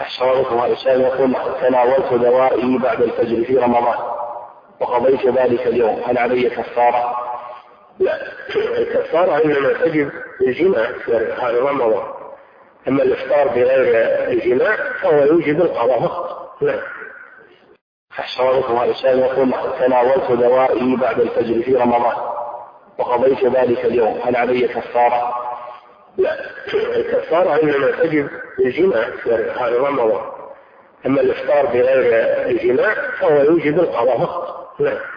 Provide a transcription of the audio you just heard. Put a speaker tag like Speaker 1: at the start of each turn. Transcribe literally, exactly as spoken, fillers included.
Speaker 1: أحسن الإنسان يقول تناولت دوائي بعد الفجر في رمضان وقضيت ذلك اليوم، هل علي كفارة؟
Speaker 2: لا، الكفارة إنما تجب الجماع في هذا رمضان، أما الإفطار بغير الجماع فهو يوجب القضاء فقط. لا.
Speaker 1: أحسن الإنسان يقول تناولت دوائي بعد الفجر في رمضان وقضيت ذلك اليوم، هل علي كفارة؟
Speaker 2: لا، الكفارة إنما تجب الجماع في هذا رمضان، أما الإفطار بغير الجماع فهو يوجب القضاء فقط. لا.